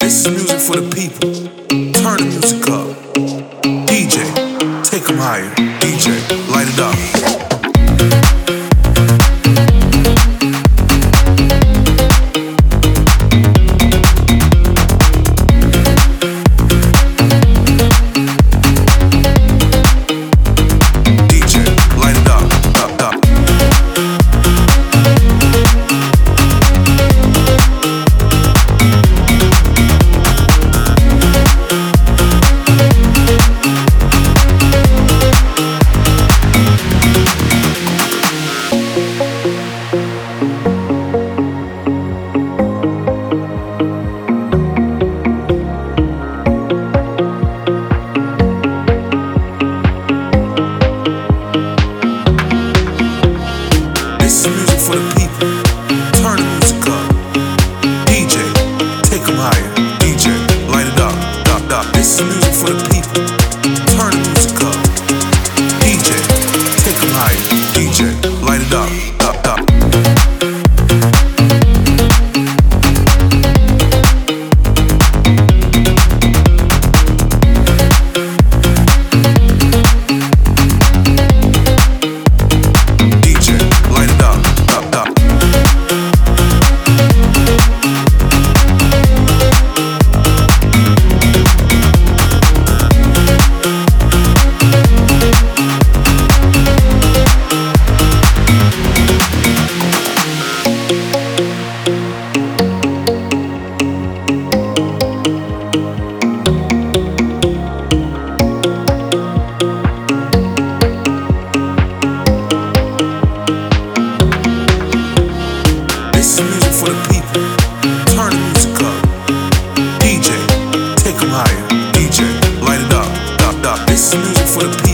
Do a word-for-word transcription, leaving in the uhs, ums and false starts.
This is music for the people. Turn the music up. D J, take them higher. D J, light it up. This is music for the people. Turn the music up. D J, take them higher. D J, light it up. Up, up. This is music for the people. Turn the music up. D J, take them higher. D J, light it up. Up, up. This is music for the people. Turn the music up. D J, take them higher. D J, light it up. Up, up. This is music for the people.